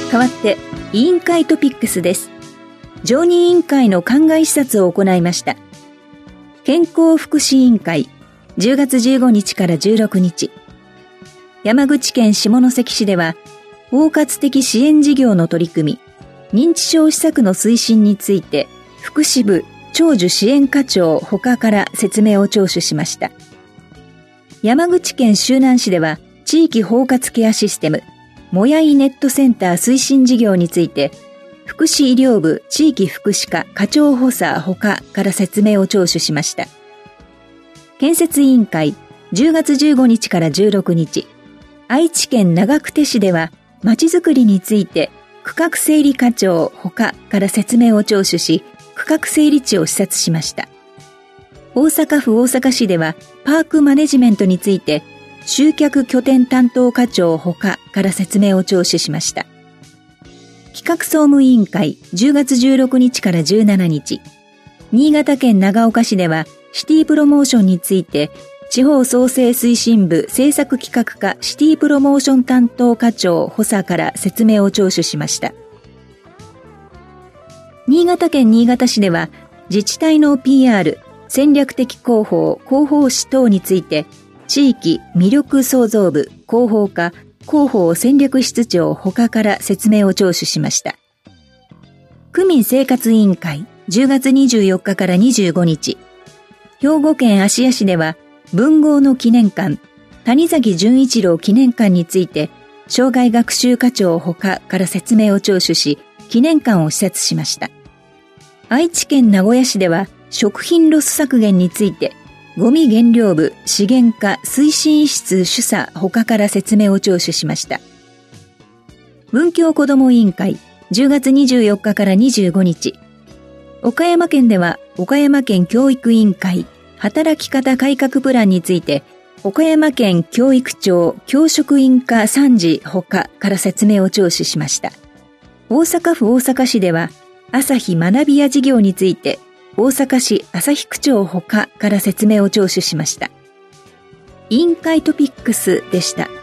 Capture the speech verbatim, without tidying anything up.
代わって委員会トピックスです。常任委員会の考え視察を行いました。健康福祉委員会、じゅうがつじゅうごにちからじゅうろくにち。山口県下関市では、包括的支援事業の取り組み、認知症施策の推進について、福祉部長寿支援課長他から説明を聴取しました。山口県周南市では、地域包括ケアシステム、もやいネットセンター推進事業について、福祉医療部地域福祉課課長補佐他から説明を聴取しました。建設委員会、じゅうがつじゅうごにちからじゅうろくにち、愛知県長久手市では、まちづくりについて、区画整理課長他から説明を聴取し、区画整理地を視察しました。大阪府大阪市では、パークマネジメントについて、集客拠点担当課長他から説明を聴取しました。企画総務委員会、じゅうがつじゅうろくにちからじゅうしちにち、新潟県長岡市では、シティプロモーションについて、地方創生推進部政策企画課シティプロモーション担当課長補佐から説明を聴取しました。新潟県新潟市では、自治体の ピーアール、戦略的広報、広報誌等について、地域魅力創造部広報課広報戦略室長他から説明を聴取しました。区民生活委員会、じゅうがつにじゅうよっかからにじゅうごにち、兵庫県芦屋市では文豪の記念館、谷崎潤一郎記念館について、生涯学習課長他から説明を聴取し、記念館を視察しました。愛知県名古屋市では食品ロス削減について、ゴミ原料部資源課推進室主査他から説明を聴取しました。文教子ども委員会、じゅうがつにじゅうよっかからにじゅうごにち、岡山県では岡山県教育委員会働き方改革プランについて、岡山県教育庁教職員課参事他から説明を聴取しました。大阪府大阪市では朝日学びや事業について、大阪市旭区長他から説明を聴取しました。委員会トピックスでした。